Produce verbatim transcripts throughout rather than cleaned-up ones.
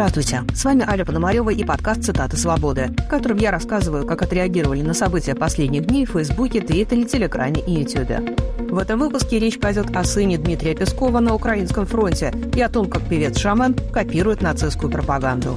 Здравствуйте, с вами Аля Пономарева и подкаст «Цитаты свободы», в котором я рассказываю, как отреагировали на события последних дней в Фейсбуке, Твиттере, Телеграме и Ютубе. В этом выпуске речь пойдет о сыне Дмитрия Пескова на украинском фронте и о том, как певец-шаман копирует нацистскую пропаганду.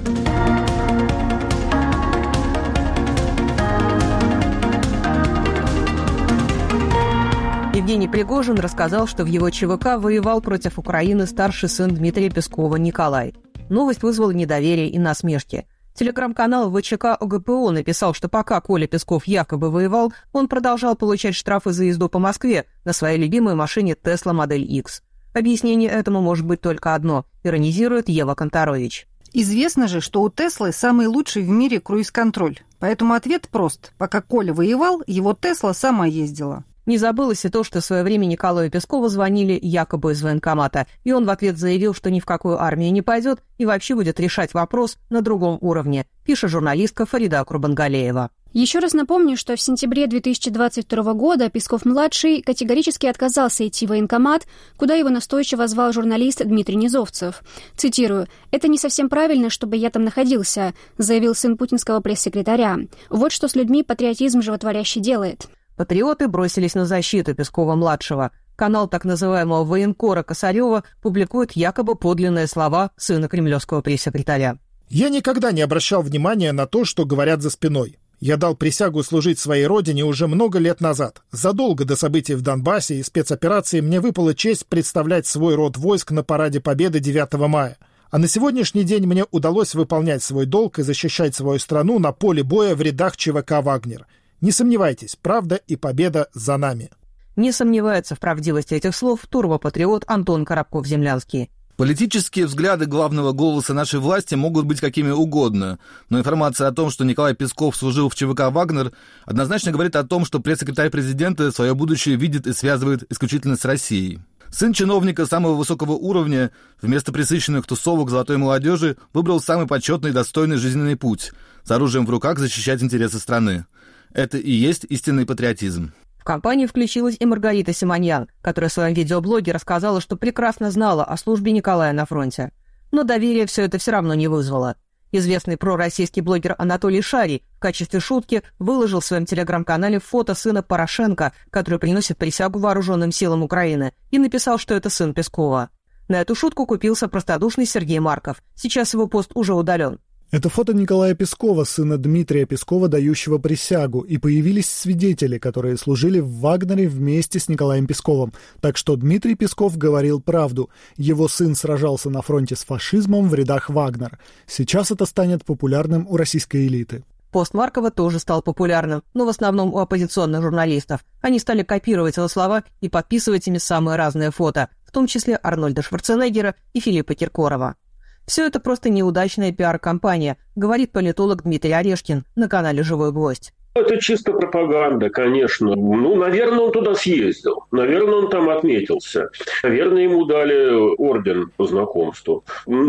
Евгений Пригожин рассказал, что в его ЧВК воевал против Украины старший сын Дмитрия Пескова Николай. Новость вызвала недоверие и насмешки. Телеграм-канал ВЧК ОГПУ написал, что пока Коля Песков якобы воевал, он продолжал получать штрафы за езду по Москве на своей любимой машине Tesla Model X. Объяснение этому может быть только одно – иронизирует Ева Конторович. Известно же, что у Теслы самый лучший в мире круиз-контроль. Поэтому ответ прост. Пока Коля воевал, его Тесла сама ездила. Не забылось и то, что в свое время Николаю Пескову звонили якобы из военкомата, и он в ответ заявил, что ни в какую армию не пойдет и вообще будет решать вопрос на другом уровне, пишет журналистка Фарида Курбангалеева. Еще раз напомню, что в сентябре две тысячи двадцать второго года Песков-младший категорически отказался идти в военкомат, куда его настойчиво звал журналист Дмитрий Низовцев. Цитирую: «Это не совсем правильно, чтобы я там находился», заявил сын путинского пресс-секретаря. Вот что с людьми патриотизм животворящий делает. Патриоты бросились на защиту Пескова-младшего. Канал так называемого военкора Косарева публикует якобы подлинные слова сына кремлевского пресс-секретаря. «Я никогда не обращал внимания на то, что говорят за спиной. Я дал присягу служить своей родине уже много лет назад. Задолго до событий в Донбассе и спецоперации мне выпала честь представлять свой род войск на параде Победы девятого мая. А на сегодняшний день мне удалось выполнять свой долг и защищать свою страну на поле боя в рядах ЧВК «Вагнер». Не сомневайтесь, правда и победа за нами». Не сомневается в правдивости этих слов турбопатриот Антон Коробков-Землянский. Политические взгляды главного голоса нашей власти могут быть какими угодно, но информация о том, что Николай Песков служил в ЧВК «Вагнер», однозначно говорит о том, что пресс-секретарь президента свое будущее видит и связывает исключительно с Россией. Сын чиновника самого высокого уровня вместо пресыщенных тусовок золотой молодежи выбрал самый почетный и достойный жизненный путь – с оружием в руках защищать интересы страны. Это и есть истинный патриотизм. В компанию включилась и Маргарита Симоньян, которая в своем видеоблоге рассказала, что прекрасно знала о службе Николая на фронте. Но доверие все это все равно не вызвало. Известный пророссийский блогер Анатолий Шарий в качестве шутки выложил в своем телеграм-канале фото сына Порошенко, который приносит присягу вооруженным силам Украины, и написал, что это сын Пескова. На эту шутку купился простодушный Сергей Марков. Сейчас его пост уже удален. Это фото Николая Пескова, сына Дмитрия Пескова, дающего присягу, и появились свидетели, которые служили в «Вагнере» вместе с Николаем Песковым. Так что Дмитрий Песков говорил правду. Его сын сражался на фронте с фашизмом в рядах «Вагнер». Сейчас это станет популярным у российской элиты. Пост Маркова тоже стал популярным, но в основном у оппозиционных журналистов. Они стали копировать его слова и подписывать ими самые разные фото, в том числе Арнольда Шварценеггера и Филиппа Киркорова. Все это просто неудачная пиар-компания, говорит политолог Дмитрий Орешкин на канале «Живой гвоздь». Это чисто пропаганда, конечно. Ну, наверное, он туда съездил. Наверное, он там отметился. Наверное, ему дали орден по знакомству.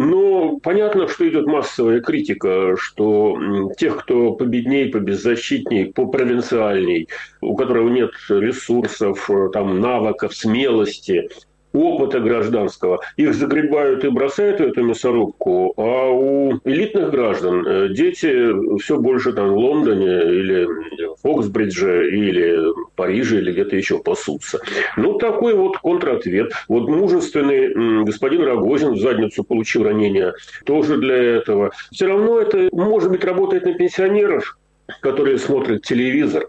Но понятно, что идет массовая критика, что тех, кто победней, побеззащитней, попровинциальней, у которого нет ресурсов, там, навыков, смелости, опыта гражданского, их загребают и бросают в эту мясорубку, а у элитных граждан дети все больше там в Лондоне или в Фоксбридже или в Париже или где-то еще пасутся. Ну, такой вот контратвет. Вот мужественный господин Рогозин в задницу получил ранение тоже для этого. Все равно это, может быть, работает на пенсионеров, которые смотрят телевизор.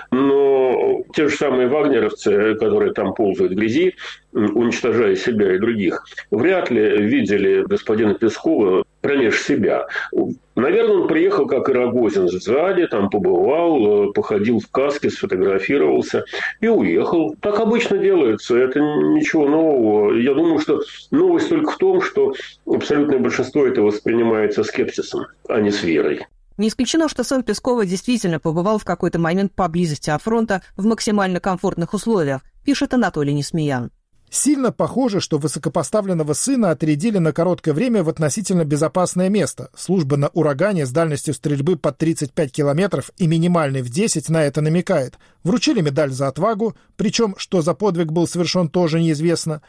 Но те же самые вагнеровцы, которые там ползают в грязи, уничтожая себя и других, вряд ли видели господина Пескова промеж себя. Наверное, он приехал, как и Рогозин, сзади, там побывал, походил в каске, сфотографировался и уехал. Так обычно делается, это ничего нового. Я думаю, что новость только в том, что абсолютное большинство это воспринимает со скепсисом, а не с верой. Не исключено, что сын Пескова действительно побывал в какой-то момент поблизости от фронта в максимально комфортных условиях, пишет Анатолий Несмеян. Сильно похоже, что высокопоставленного сына отрядили на короткое время в относительно безопасное место. Служба на «Урагане» с дальностью стрельбы под тридцать пять километров и минимальной в десять на это намекает. Вручили медаль за отвагу, причем, что за подвиг был совершен, тоже неизвестно.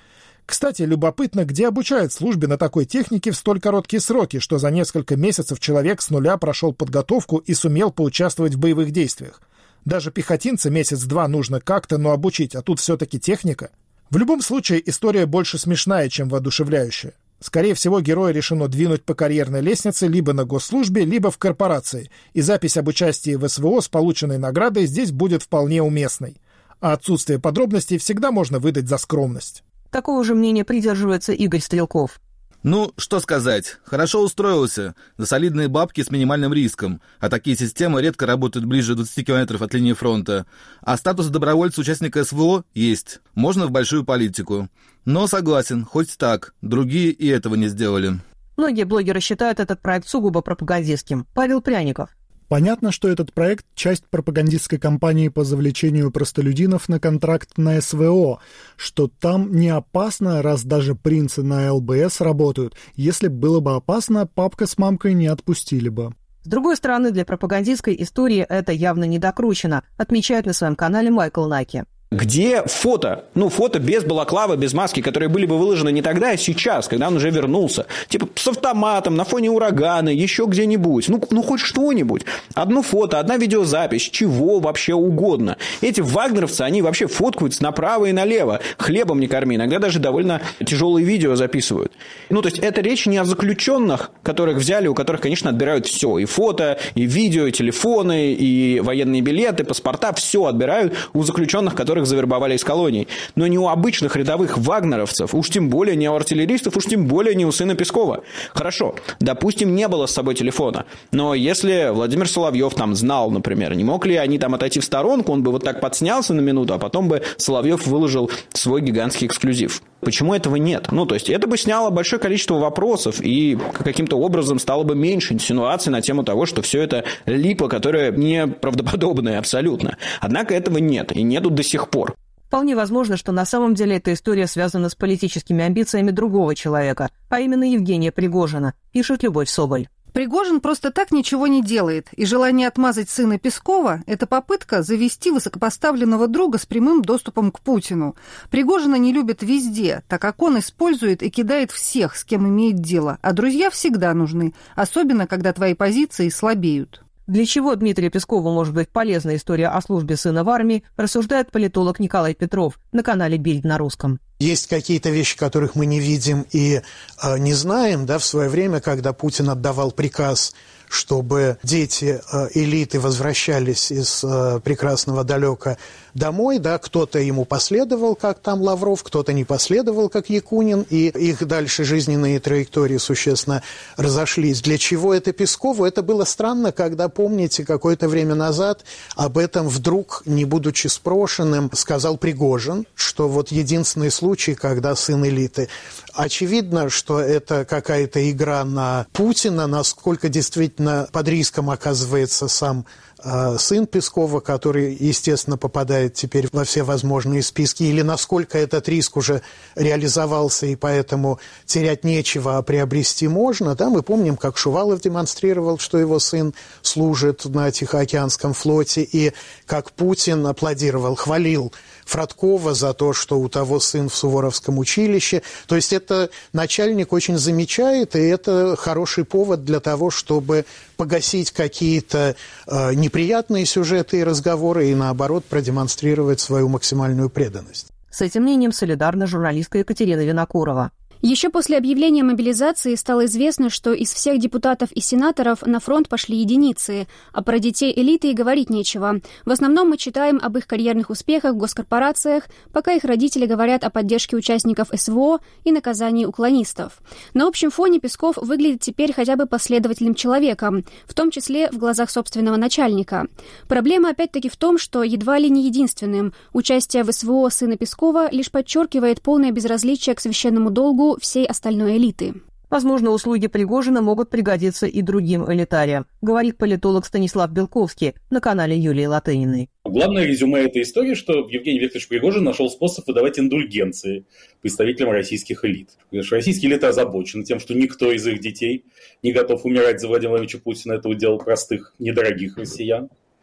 Кстати, любопытно, где обучают службе на такой технике в столь короткие сроки, что за несколько месяцев человек с нуля прошел подготовку и сумел поучаствовать в боевых действиях. Даже пехотинца месяц-два нужно как-то, но обучить, а тут все-таки техника. В любом случае, история больше смешная, чем воодушевляющая. Скорее всего, героя решено двинуть по карьерной лестнице либо на госслужбе, либо в корпорации, и запись об участии в СВО с полученной наградой здесь будет вполне уместной. А отсутствие подробностей всегда можно выдать за скромность. Такого же мнения придерживается Игорь Стрелков. Ну, что сказать, хорошо устроился, за солидные бабки с минимальным риском, а такие системы редко работают ближе двадцати километров от линии фронта. А статус добровольца-участника СВО есть, можно в большую политику. Но согласен, хоть так, другие и этого не сделали. Многие блогеры считают этот проект сугубо пропагандистским. Павел Пряников. Понятно, что этот проект – часть пропагандистской кампании по завлечению простолюдинов на контракт на СВО, что там не опасно, раз даже принцы на ЛБС работают. Если было бы опасно, папка с мамкой не отпустили бы. С другой стороны, для пропагандистской истории это явно не докручено, отмечает на своем канале Майкл Наки. Где фото? Ну, фото без балаклавы, без маски, которые были бы выложены не тогда, а сейчас, когда он уже вернулся. Типа с автоматом, на фоне урагана, еще где-нибудь. Ну, ну хоть что-нибудь. Одно фото, одна видеозапись, чего вообще угодно. Эти вагнеровцы, они вообще фоткаются направо и налево. Хлебом не корми. Иногда даже довольно тяжелые видео записывают. Ну, то есть, это речь не о заключенных, которых взяли, у которых, конечно, отбирают все. И фото, и видео, и телефоны, и военные билеты, паспорта. Все отбирают у заключенных, которых завербовали из колоний. Но не у обычных рядовых вагнеровцев, уж тем более не у артиллеристов, уж тем более не у сына Пескова. Хорошо, допустим, не было с собой телефона, но если Владимир Соловьев там знал, например, не мог ли они там отойти в сторонку, он бы вот так подснялся на минуту, а потом бы Соловьев выложил свой гигантский эксклюзив. Почему этого нет? Ну, то есть, это бы сняло большое количество вопросов и каким-то образом стало бы меньше инсинуаций на тему того, что все это липа, которая неправдоподобная абсолютно. Однако этого нет, и нету до сих пор. Вполне возможно, что на самом деле эта история связана с политическими амбициями другого человека, а именно Евгения Пригожина, пишет Любовь Соболь. Пригожин просто так ничего не делает, и желание отмазать сына Пескова – это попытка завести высокопоставленного друга с прямым доступом к Путину. Пригожина не любят везде, так как он использует и кидает всех, с кем имеет дело, а друзья всегда нужны, особенно когда твои позиции слабеют. Для чего Дмитрию Пескову может быть полезна история о службе сына в армии, рассуждает политолог Николай Петров на канале «Бильд» на русском. Есть какие-то вещи, которых мы не видим и э, не знаем. Да, в свое время, когда Путин отдавал приказ, чтобы дети э, элиты возвращались из э, прекрасного далека домой, да, кто-то ему последовал, как там Лавров, кто-то не последовал, как Якунин, и их дальше жизненные траектории существенно разошлись. Для чего это Пескову? Это было странно, когда, помните, какое-то время назад об этом вдруг, не будучи спрошенным, сказал Пригожин, что вот единственный случай, когда сын элиты. Очевидно, что это какая-то игра на Путина, насколько действительно под риском оказывается сам э, сын Пескова, который, естественно, попадает теперь во все возможные списки, или насколько этот риск уже реализовался, и поэтому терять нечего, а приобрести можно. Да, мы помним, как Шувалов демонстрировал, что его сын служит на Тихоокеанском флоте, и как Путин аплодировал, хвалил Фродкова за то, что у того сын в Суворовском училище. То есть это начальник очень замечает, и это хороший повод для того, чтобы погасить какие-то э, неприятные сюжеты и разговоры, и наоборот продемонстрировать свою максимальную преданность. С этим мнением солидарна журналистка Екатерина Винокурова. Еще после объявления мобилизации стало известно, что из всех депутатов и сенаторов на фронт пошли единицы, а про детей элиты и говорить нечего. В основном мы читаем об их карьерных успехах в госкорпорациях, пока их родители говорят о поддержке участников СВО и наказании уклонистов. На общем фоне Песков выглядит теперь хотя бы последовательным человеком, в том числе в глазах собственного начальника. Проблема опять-таки в том, что едва ли не единственным участие в СВО сына Пескова лишь подчеркивает полное безразличие к священному долгу всей остальной элиты. Возможно, услуги Пригожина могут пригодиться и другим элитариям, говорит политолог Станислав Белковский на канале Юлии Латыниной. Главное резюме этой истории, что Евгений Викторович Пригожин нашел способ выдавать индульгенции представителям российских элит. Потому что российские элиты озабочены тем, что никто из их детей не готов умирать за Владимира Владимировича Путина. Это удел простых, недорогих россиян.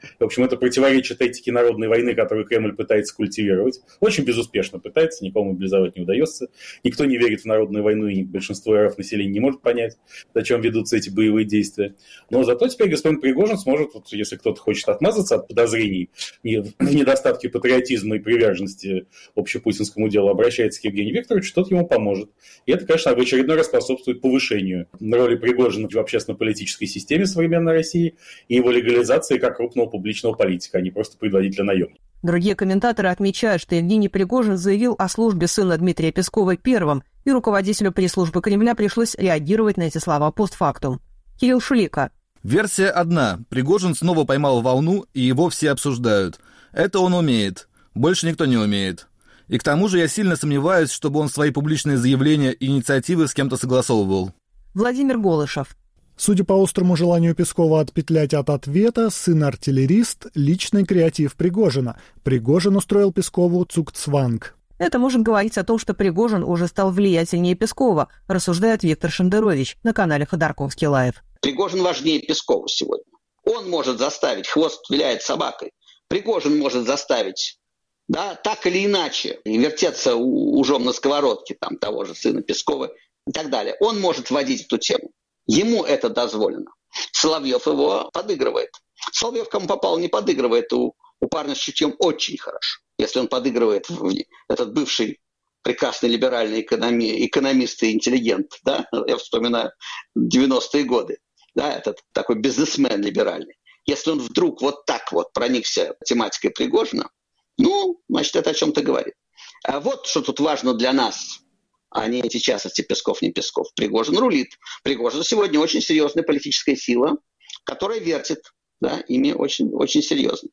В общем, это противоречит этике народной войны, которую Кремль пытается культивировать. Очень безуспешно пытается, никому мобилизовать не удается. Никто не верит в народную войну, и большинство эр эф населения не может понять, зачем ведутся эти боевые действия. Но зато теперь господин Пригожин сможет, вот, если кто-то хочет отмазаться от подозрений в недостатке патриотизма и приверженности общепутинскому делу, обращается к Евгению Викторовичу, тот ему поможет. И это, конечно, в очередной раз способствует повышению роли Пригожина в общественно-политической системе современной России и его легализации как крупного публичного политика, а не просто предводителя наемника. Другие комментаторы отмечают, что Евгений Пригожин заявил о службе сына Дмитрия Пескова первым, и руководителю пресс-службы Кремля пришлось реагировать на эти слова постфактум. Кирилл Шулика. Версия одна. Пригожин снова поймал волну, и его все обсуждают. Это он умеет. Больше никто не умеет. И к тому же я сильно сомневаюсь, чтобы он свои публичные заявления и инициативы с кем-то согласовывал. Владимир Голышев. Судя по острому желанию Пескова отпетлять от ответа, сын-артиллерист – личный креатив Пригожина. Пригожин устроил Пескову цугцванг. Это может говорить о том, что Пригожин уже стал влиятельнее Пескова, рассуждает Виктор Шендерович на канале Ходорковский Лайв. Пригожин важнее Пескова сегодня. Он может заставить, хвост виляет собакой. Пригожин может заставить, да, так или иначе, вертеться ужом на сковородке там, того же сына Пескова и так далее. Он может вводить эту тему. Ему это дозволено. Соловьев его подыгрывает. Соловьев, кому попал, не подыгрывает. У, у парня с чутьем очень хорошо. Если он подыгрывает, в, этот бывший прекрасный либеральный экономи, экономист и интеллигент, да, я вспоминаю девяностые годы, да, этот такой бизнесмен либеральный. Если он вдруг вот так вот проникся тематикой Пригожина, ну, значит, это о чем-то говорит. А вот что тут важно для нас, а не эти частности Песков, не Песков. Пригожин рулит. Пригожин сегодня очень серьезная политическая сила, которая вертит, да, ими очень, очень серьезно.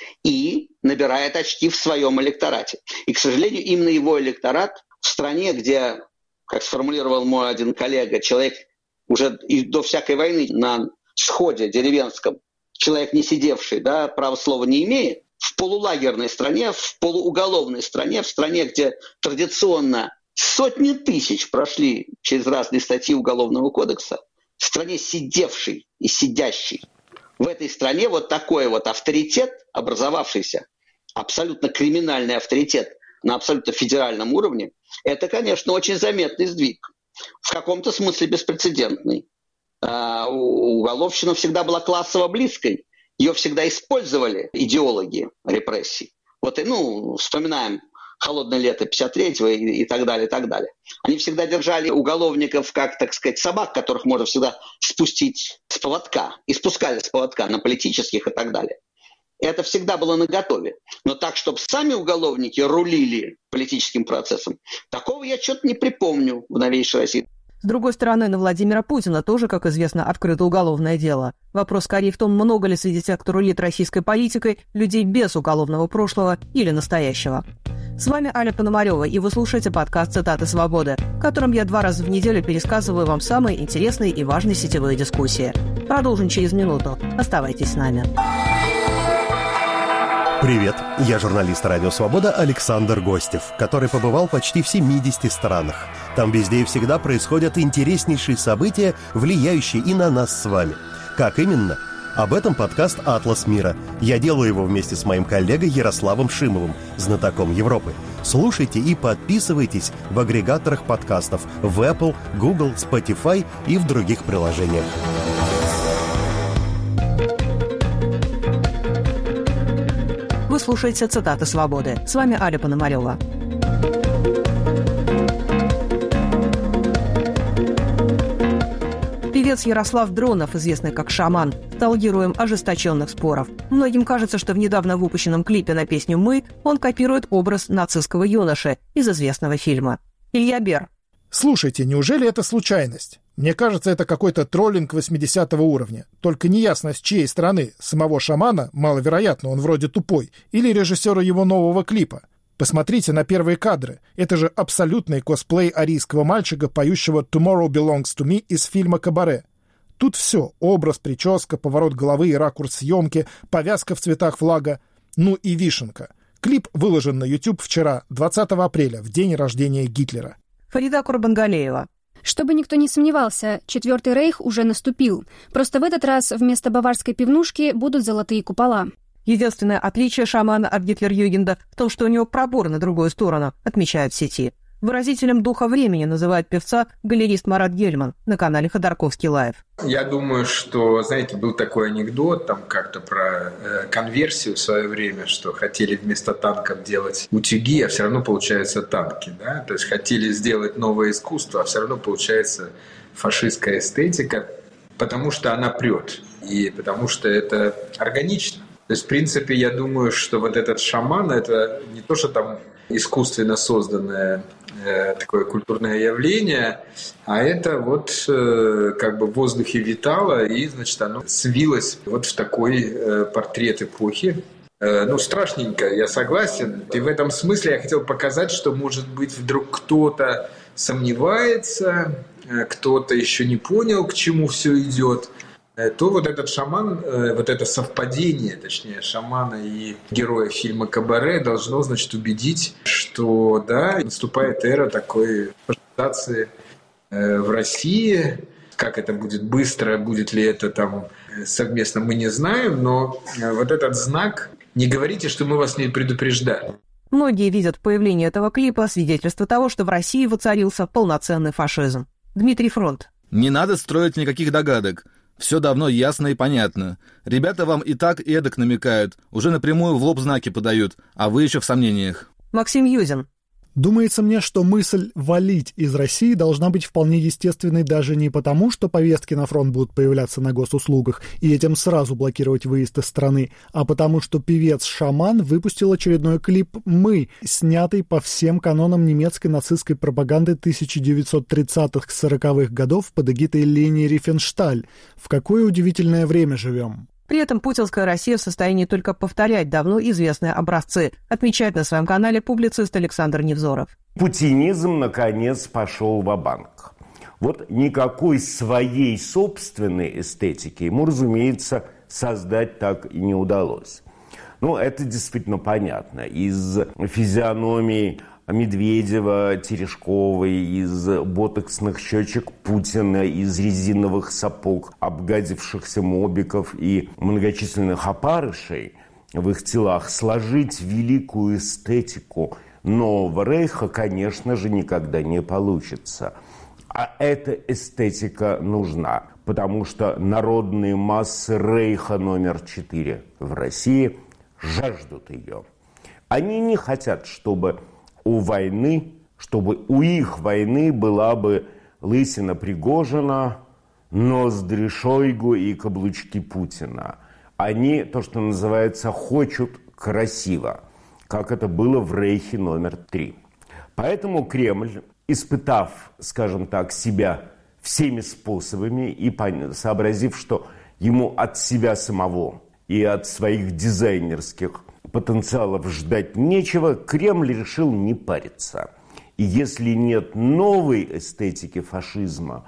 И набирает очки в своем электорате. И, к сожалению, именно его электорат в стране, где, как сформулировал мой один коллега, человек уже и до всякой войны на сходе деревенском, человек не сидевший, да, права слова не имеет, в полулагерной стране, в полууголовной стране, в стране, где традиционно сотни тысяч прошли через разные статьи Уголовного кодекса, в стране сидевшей и сидящей. В этой стране вот такой вот авторитет, образовавшийся, абсолютно криминальный авторитет на абсолютно федеральном уровне, это, конечно, очень заметный сдвиг. В каком-то смысле беспрецедентный. А уголовщина всегда была классово близкой. Ее всегда использовали идеологи репрессий. Вот, ну, вспоминаем «Холодное лето» пятьдесят третьего и, и так далее, и так далее. Они всегда держали уголовников как, так сказать, собак, которых можно всегда спустить с поводка. И спускали с поводка на политических и так далее. Это всегда было наготове. Но так, чтобы сами уголовники рулили политическим процессом, такого я что-то не припомню в новейшей России. С другой стороны, на Владимира Путина тоже, как известно, открыто уголовное дело. Вопрос скорее в том, много ли среди тех, кто рулит российской политикой, людей без уголовного прошлого или настоящего. С вами Аля Пономарева, и вы слушаете подкаст «Цитаты свободы», в котором я два раза в неделю пересказываю вам самые интересные и важные сетевые дискуссии. Продолжим через минуту. Оставайтесь с нами. Привет, я журналист «Радио Свобода» Александр Гостев, который побывал почти в семидесяти странах. Там везде и всегда происходят интереснейшие события, влияющие и на нас с вами. Как именно? Об этом подкаст «Атлас мира». Я делаю его вместе с моим коллегой Ярославом Шимовым, знатоком Европы. Слушайте и подписывайтесь в агрегаторах подкастов в Apple, Google, Spotify и в других приложениях. Вы слушаете «Цитаты свободы». С вами Аля Пономарева. Певец Ярослав Дронов, известный как «Шаман», стал героем ожесточенных споров. Многим кажется, что в недавно выпущенном клипе на песню «Мы» он копирует образ нацистского юноши из известного фильма. Илья Бер. Слушайте, неужели это случайность? Мне кажется, это какой-то троллинг восьмидесятого уровня. Только неясно, с чьей стороны. Самого Шамана, маловероятно, он вроде тупой, или режиссера его нового клипа. Посмотрите на первые кадры. Это же абсолютный косплей арийского мальчика, поющего «Tomorrow Belongs to Me» из фильма «Кабаре». Тут все — образ, прическа, поворот головы и ракурс съемки, повязка в цветах флага. Ну и вишенка. Клип выложен на YouTube вчера, двадцатого апреля, в день рождения Гитлера. Фарида Курбангалеева. Чтобы никто не сомневался, Четвертый рейх уже наступил. Просто в этот раз вместо баварской пивнушки будут золотые купола. Единственное отличие шамана от Гитлер-Югенда в том, что у него пробор на другую сторону, отмечают в сети. Выразителем духа времени называет певца галерист Марат Гельман на канале Ходорковский Лайв. Я думаю, что, знаете, был такой анекдот там как-то про э, конверсию в свое время, что хотели вместо танков делать утюги, а все равно получаются танки, да? То есть хотели сделать новое искусство, а все равно получается фашистская эстетика, потому что она прет и потому что это органично. То есть, в принципе, я думаю, что вот этот шаман – это не то, что там искусственно созданное э, такое культурное явление, а это вот э, как бы в воздухе витало, и, значит, оно свилось вот в такой э, портрет эпохи. Э, ну, страшненько, я согласен. И в этом смысле я хотел показать, что, может быть, вдруг кто-то сомневается, э, кто-то еще не понял, к чему все идет, то вот этот шаман, вот это совпадение, точнее, шамана и героя фильма «Кабаре» должно, значит, убедить, что, да, наступает эра такой фашизации в России. Как это будет быстро, будет ли это там совместно, мы не знаем, но вот этот знак «не говорите, что мы вас не предупреждали». Многие видят в появлении этого клипа свидетельство того, что в России воцарился полноценный фашизм. Дмитрий Фронт. Не надо строить никаких догадок. Все давно ясно и понятно. Ребята вам и так, и эдак намекают, уже напрямую в лоб знаки подают, а вы еще в сомнениях. Максим Юзин. Думается мне, что мысль «валить» из России должна быть вполне естественной даже не потому, что повестки на фронт будут появляться на госуслугах и этим сразу блокировать выезд из страны, а потому что певец-шаман выпустил очередной клип «Мы», снятый по всем канонам немецкой нацистской пропаганды тысяча девятьсот тридцатых-сороковых годов под эгидой Лени Рифеншталь. В какое удивительное время живем. При этом путинская Россия в состоянии только повторять давно известные образцы, отмечает на своем канале публицист Александр Невзоров. Путинизм, наконец, пошел ва-банк. Вот никакой своей собственной эстетики ему, разумеется, создать так и не удалось. Ну, это действительно понятно. Из физиономии Медведева, Терешковой, из ботоксных щечек Путина, из резиновых сапог, обгадившихся мобиков и многочисленных опарышей в их телах сложить великую эстетику нового рейха, конечно же, никогда не получится. А эта эстетика нужна, потому что народные массы рейха номер четыре в России жаждут ее. Они не хотят, чтобы у войны, чтобы у их войны была бы лысина Пригожина, ноздри Шойгу и каблучки Путина. Они, то, что называется, хочут красиво, как это было в рейхе номер три. Поэтому Кремль, испытав, скажем так, себя всеми способами и сообразив, что ему от себя самого и от своих дизайнерских потенциалов ждать нечего, Кремль решил не париться. И если нет новой эстетики фашизма,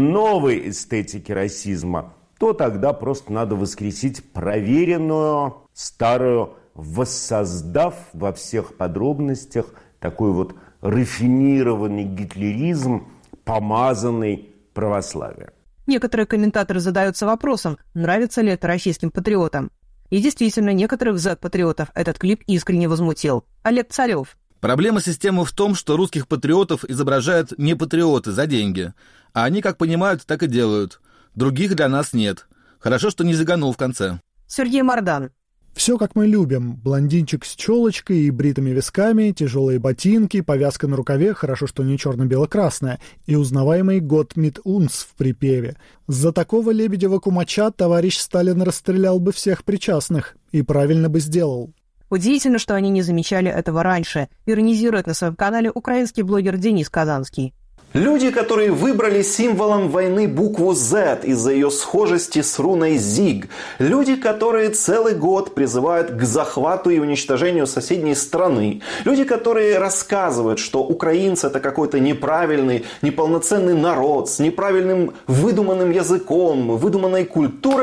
новой эстетики расизма, то тогда просто надо воскресить проверенную, старую, воссоздав во всех подробностях такой вот рафинированный гитлеризм, помазанный православием. Некоторые комментаторы задаются вопросом, нравится ли это российским патриотам. И действительно, некоторых зет-патриотов этот клип искренне возмутил. Олег Царев. Проблема системы в том, что русских патриотов изображают не патриоты за деньги. А они как понимают, так и делают. Других для нас нет. Хорошо, что не заганул в конце. Сергей Мардан. Все, как мы любим. Блондинчик с челочкой и бритыми висками, тяжелые ботинки, повязка на рукаве, хорошо, что не черно-бело-красная, и узнаваемый «Гott mit uns» в припеве. За такого Лебедева-кумача товарищ Сталин расстрелял бы всех причастных. И правильно бы сделал. Удивительно, что они не замечали этого раньше, иронизирует на своем канале украинский блогер Денис Казанский. Люди, которые выбрали символом войны букву Z из-за ее схожести с руной Зиг. Люди, которые целый год призывают к захвату и уничтожению соседней страны. Люди, которые рассказывают, что украинцы это какой-то неправильный, неполноценный народ с неправильным выдуманным языком, выдуманной культурой.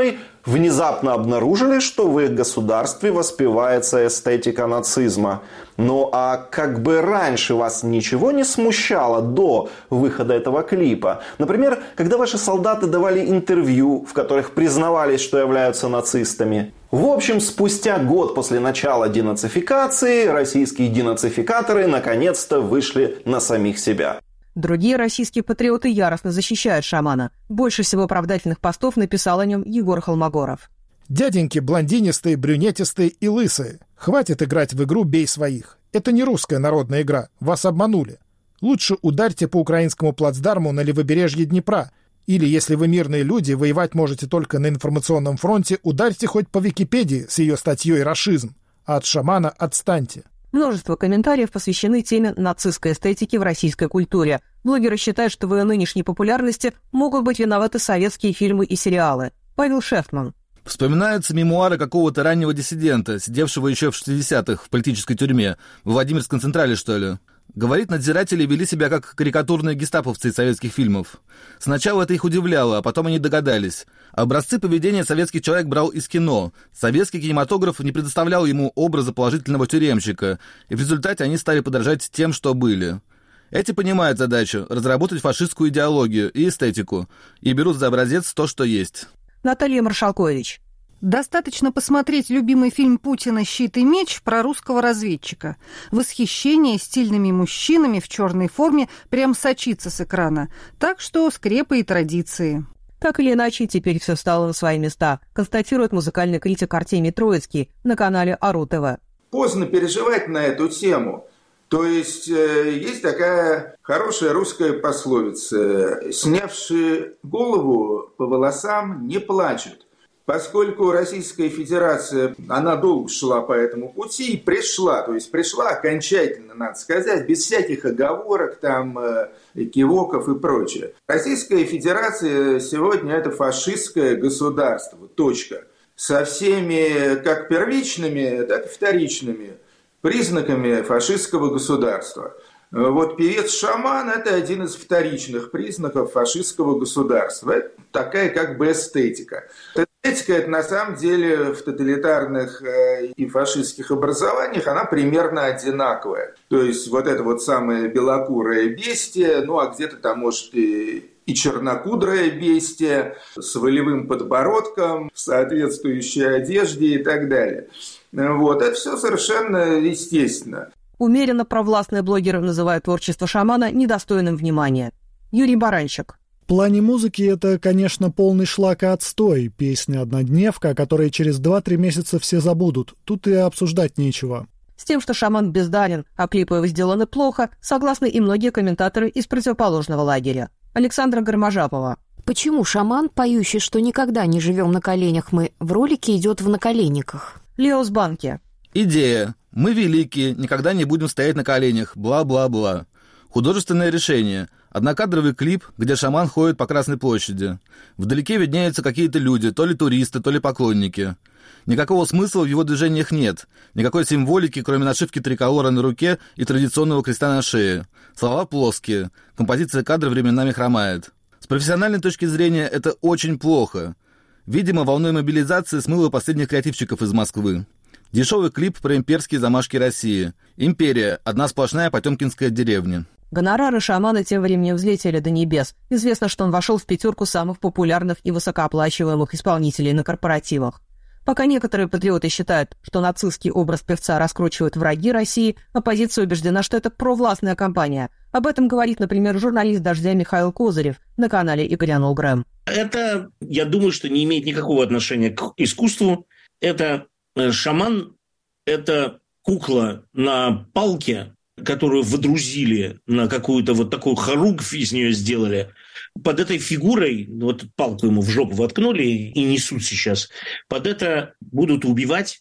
внезапно обнаружили, что в их государстве воспевается эстетика нацизма. Ну а как бы раньше вас ничего не смущало до выхода этого клипа? Например, когда ваши солдаты давали интервью, в которых признавались, что являются нацистами. В общем, спустя год после начала денацификации российские денацификаторы наконец-то вышли на самих себя. Другие российские патриоты яростно защищают шамана. Больше всего оправдательных постов написал о нем Егор Холмогоров. Дяденьки блондинистые, брюнетистые и лысые. Хватит играть в игру «бей своих». Это не русская народная игра. Вас обманули. Лучше ударьте по украинскому плацдарму на левобережье Днепра. Или, если вы мирные люди, воевать можете только на информационном фронте, ударьте хоть по Википедии с ее статьей «Рашизм». А от шамана отстаньте. Множество комментариев посвящены теме нацистской эстетики в российской культуре. Блогеры считают, что в ее нынешней популярности могут быть виноваты советские фильмы и сериалы. Павел Шефтман. Вспоминаются мемуары какого-то раннего диссидента, сидевшего еще в шестидесятых в политической тюрьме, в Владимирском Централе, что ли. Говорит, надзиратели вели себя как карикатурные гестаповцы из советских фильмов. Сначала это их удивляло, а потом они догадались. Образцы поведения советский человек брал из кино. Советский кинематограф не предоставлял ему образа положительного тюремщика, и в результате они стали подражать тем, что были. Эти понимают задачу – разработать фашистскую идеологию и эстетику, и берут за образец то, что есть. Наталья Маршалкович. Достаточно посмотреть любимый фильм Путина «Щит и меч» про русского разведчика. Восхищение стильными мужчинами в черной форме прям сочится с экрана. Так что скрепы и традиции. Так или иначе, теперь все встало на свои места, констатирует музыкальный критик Артемий Троицкий на канале АРУ ТВ. Поздно переживать на эту тему. То есть, э, есть такая хорошая русская пословица: «Снявши голову по волосам не плачут». Поскольку Российская Федерация, она долго шла по этому пути и пришла, то есть пришла окончательно, надо сказать, без всяких оговорок, там, экивоков и прочее. Российская Федерация сегодня это фашистское государство, точка. Со всеми как первичными, так и вторичными признаками фашистского государства. Вот певец-шаман – это один из вторичных признаков фашистского государства. Это такая как бы эстетика. Эстетика – это на самом деле в тоталитарных и фашистских образованиях она примерно одинаковая. То есть вот это вот самое белокурое бестие, ну а где-то там может и... и чернокудрое бестие с волевым подбородком, в соответствующей одежде и так далее. Вот, это все совершенно естественно. Умеренно провластные блогеры называют творчество шамана недостойным внимания. Юрий Баранчик. В плане музыки это, конечно, полный шлак и отстой. Песня «Однодневка», о которой через два-три месяца все забудут. Тут и обсуждать нечего. С тем, что шаман бездарен, а клипы его сделаны плохо, согласны и многие комментаторы из противоположного лагеря. Александра Гарможапова. Почему шаман, поющий, что никогда не живем на коленях мы, в ролике идет в наколенниках? Леос Банки. Идея. Мы великие, никогда не будем стоять на коленях, бла-бла-бла. Художественное решение. Однокадровый клип, где шаман ходит по Красной площади. Вдалеке виднеются какие-то люди, то ли туристы, то ли поклонники. Никакого смысла в его движениях нет. Никакой символики, кроме нашивки триколора на руке и традиционного креста на шее. Слова плоские. Композиция кадра временами хромает. С профессиональной точки зрения это очень плохо. Видимо, волной мобилизации смыло последних креативщиков из Москвы. Дешевый клип про имперские замашки России. Империя – одна сплошная потемкинская деревня. Гонорары шамана тем временем взлетели до небес. Известно, что он вошел в пятерку самых популярных и высокооплачиваемых исполнителей на корпоративах. Пока некоторые патриоты считают, что нацистский образ певца раскручивают враги России, оппозиция убеждена, что это провластная кампания. Об этом говорит, например, журналист «Дождя» Михаил Козырев на канале Игоря Нулгрэм. Это, я думаю, что не имеет никакого отношения к искусству. Это шаман, это кукла на палке, которую водрузили на какую-то вот такую хоругвь, из нее сделали. Под этой фигурой, вот палку ему в жопу воткнули и несут сейчас, под это будут убивать,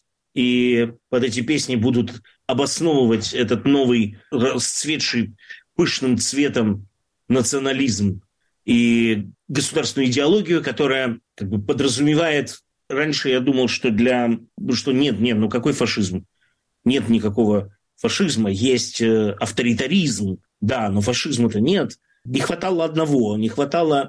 и под эти песни будут обосновывать этот новый, расцветший пышным цветом национализм и государственную идеологию, которая как бы подразумевает... Раньше я думал, что для... что нет, нет, ну какой фашизм? Нет никакого фашизма, есть авторитаризм, да, но фашизма-то нет. Не хватало одного, не хватало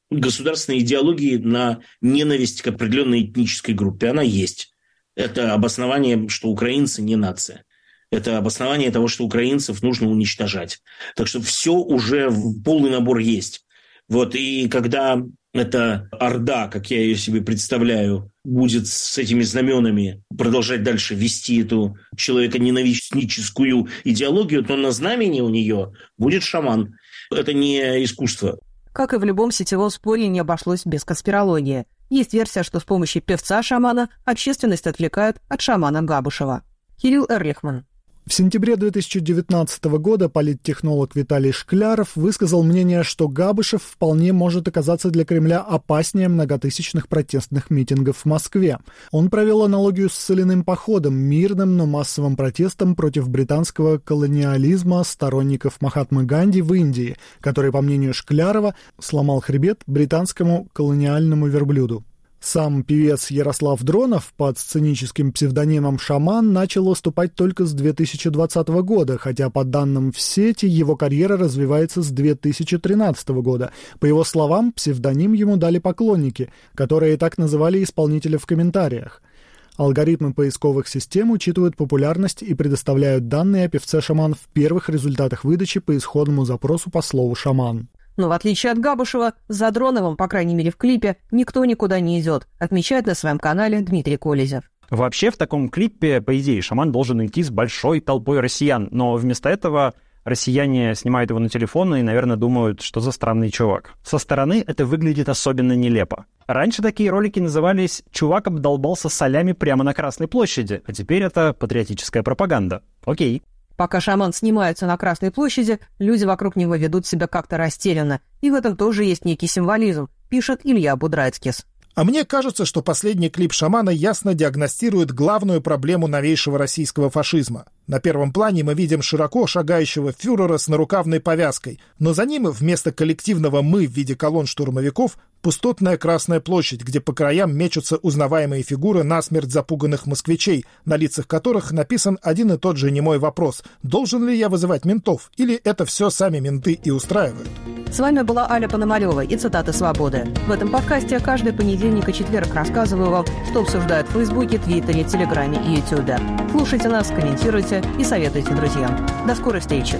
государственной идеологии на ненависть к определенной этнической группе. Она есть. Это обоснование, что украинцы не нация. Это обоснование того, что украинцев нужно уничтожать. Так что все уже, полный набор есть. Вот, и когда эта орда, как я ее себе представляю, будет с этими знаменами продолжать дальше вести эту человеконенавистническую идеологию, то на знамени у нее будет шаман. Это не искусство. Как и в любом сетевом споре, не обошлось без конспирологии. Есть версия, что с помощью певца-шамана общественность отвлекают от шамана Габушева. Кирилл Эрлихман. В сентябре две тысячи девятнадцатого года политтехнолог Виталий Шкляров высказал мнение, что Габышев вполне может оказаться для Кремля опаснее многотысячных протестных митингов в Москве. Он провел аналогию с соляным походом, мирным, но массовым протестом против британского колониализма сторонников Махатмы Ганди в Индии, который, по мнению Шклярова, сломал хребет британскому колониальному верблюду. Сам певец Ярослав Дронов под сценическим псевдонимом «Шаман» начал выступать только с две тысячи двадцатого года, хотя, по данным в сети, его карьера развивается с две тысячи тринадцатого года. По его словам, псевдоним ему дали поклонники, которые так называли исполнителя в комментариях. Алгоритмы поисковых систем учитывают популярность и предоставляют данные о певце «Шаман» в первых результатах выдачи по исходному запросу по слову «Шаман». Но в отличие от Габушева, за Дроновым, по крайней мере в клипе, никто никуда не идет, отмечает на своем канале Дмитрий Колезев. Вообще в таком клипе, по идее, шаман должен идти с большой толпой россиян, но вместо этого россияне снимают его на телефон и, наверное, думают, что за странный чувак. Со стороны это выглядит особенно нелепо. Раньше такие ролики назывались «Чувак обдолбался солями прямо на Красной площади», а теперь это патриотическая пропаганда. Окей. Пока шаман снимается на Красной площади, люди вокруг него ведут себя как-то растерянно. И в этом тоже есть некий символизм, пишет Илья Будрайцкис. А мне кажется, что последний клип шамана ясно диагностирует главную проблему новейшего российского фашизма. На первом плане мы видим широко шагающего фюрера с нарукавной повязкой, но за ним вместо коллективного «мы» в виде колонн штурмовиков пустотная Красная площадь, где по краям мечутся узнаваемые фигуры насмерть запуганных москвичей, на лицах которых написан один и тот же немой вопрос: должен ли я вызывать ментов, или это все сами менты и устраивают? С вами была Аля Пономарёва и цитаты «Свободы». В этом подкасте каждый понедельник и четверг рассказываю вам, что обсуждают в Фейсбуке, Твиттере, Телеграме и Ютубе. Слушайте нас, комментируйте и советуйте друзьям. До скорой встречи!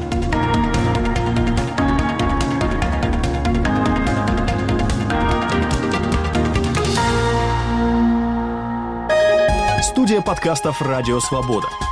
Студия подкастов «Радио Свобода».